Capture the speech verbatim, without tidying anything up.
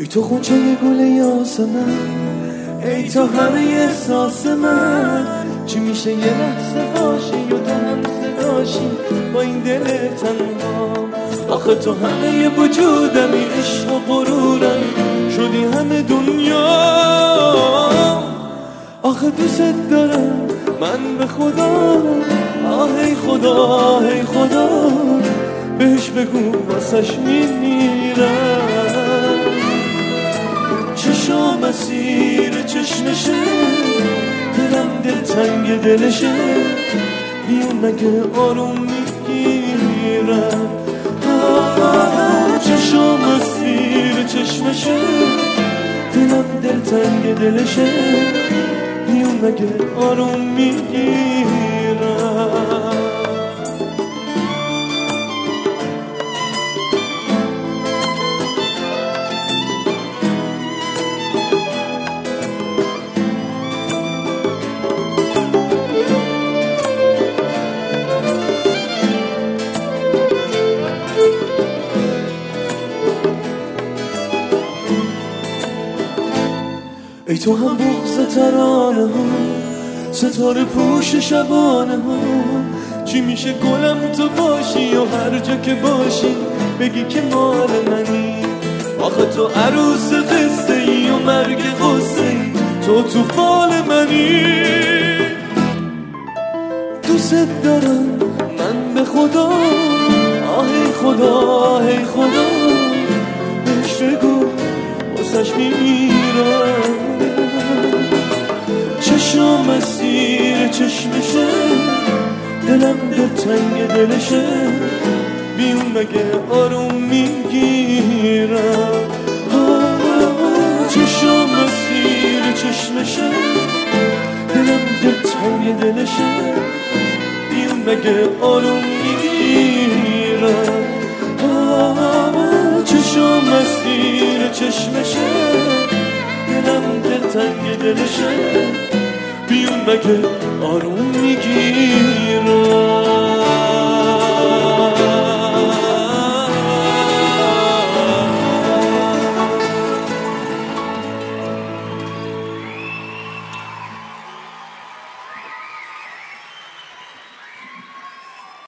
تو خونچه گل یاس من، ای تو همه احساس من. چی میشه یه لحظه باشی و تو هم صداشی با این دل تنها؟ آخه تو همه وجودمی، عشق و غرورمی، شدی همه دنیا. آخه دوست دارم من به خدا، آه ای خدا ای خدا، بهش بگو واسش میمیرم. چشام اسیر چشمشه، دلم دلتنگ دلشه، بیون مگه آروم میگیرم. چشام اسیر چشمشه، دلم دلتنگ دلشه، بیون مگه آروم میگیرم. ای تو هم بغض ترانه ها، ستاره پوش شبانه ها. چی میشه گلم تو باشی و هر جا که باشی بگی که مال منی. آخه تو عروس قصه ای و مرگ قصه ای، تو تو فال منی. دوست دارم من به خدا، آه ای خدا ای خدا، بهش بگو واسش میمیرم. چشام اسیر چشمشه، دلم دلتنگ دلشه، بیون مگه آروم میگیرم. چشام اسیر چشمشه، دلم دلتنگ دلشه، بیون مگه آروم میگیرم. چشام اسیر چشمشه، دلم دلتنگ دلشه، بیون مگه آروم میگیرم.